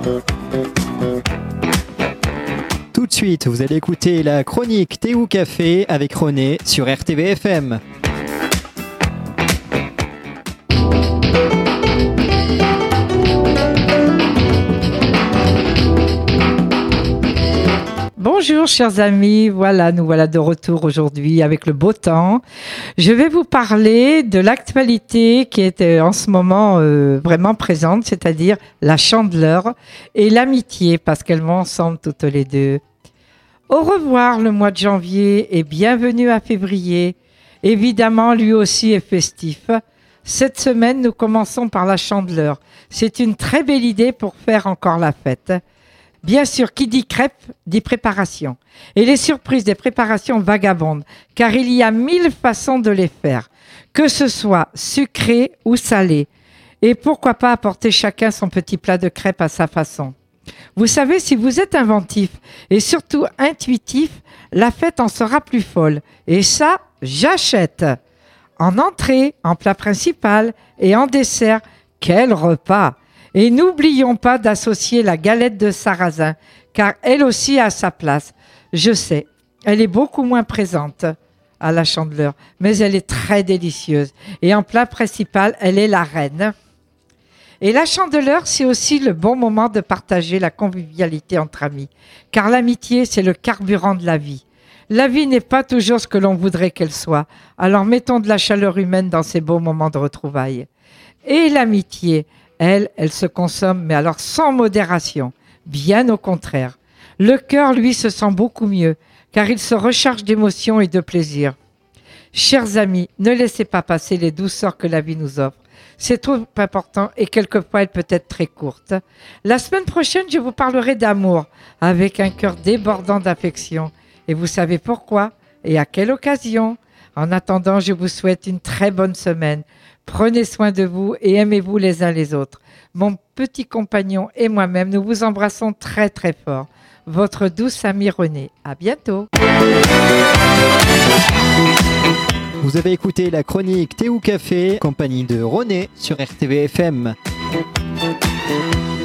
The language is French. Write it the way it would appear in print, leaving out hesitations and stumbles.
Tout de suite, vous allez écouter la chronique Thé ou Café avec René sur RTVFM. Bonjour chers amis, nous voilà de retour aujourd'hui avec le beau temps. Je vais vous parler de l'actualité qui est en ce moment vraiment présente, c'est-à-dire la Chandeleur et l'amitié, parce qu'elles vont ensemble toutes les deux. Au revoir le mois de janvier et bienvenue à février. Évidemment, lui aussi est festif. Cette semaine, nous commençons par la Chandeleur. C'est une très belle idée pour faire encore la fête. Bien sûr, qui dit crêpe, dit préparation. Et les surprises des préparations vagabondent, car il y a 1000 façons de les faire, que ce soit sucré ou salé. Et pourquoi pas apporter chacun son petit plat de crêpes à sa façon. Vous savez, si vous êtes inventif et surtout intuitif, la fête en sera plus folle. Et ça, j'achète. En entrée, en plat principal et en dessert, quel repas! Et n'oublions pas d'associer la galette de sarrasin, car elle aussi a sa place. Je sais, elle est beaucoup moins présente à la Chandeleur, mais elle est très délicieuse. Et en plat principal, elle est la reine. Et la Chandeleur, c'est aussi le bon moment de partager la convivialité entre amis, car l'amitié, c'est le carburant de la vie. La vie n'est pas toujours ce que l'on voudrait qu'elle soit, alors mettons de la chaleur humaine dans ces beaux moments de retrouvailles. Et l'amitié, elle se consomme, mais alors sans modération, bien au contraire. Le cœur, lui, se sent beaucoup mieux, car il se recharge d'émotions et de plaisir. Chers amis, ne laissez pas passer les douceurs que la vie nous offre. C'est trop important et quelquefois elle peut être très courte. La semaine prochaine, je vous parlerai d'amour, avec un cœur débordant d'affection. Et vous savez pourquoi et à quelle occasion. En attendant, je vous souhaite une très bonne semaine. Prenez soin de vous et aimez-vous les uns les autres. Mon petit compagnon et moi-même, nous vous embrassons très très fort. Votre douce amie René. À bientôt. Vous avez écouté la chronique Thé ou Café, compagnie de René sur RTVFM.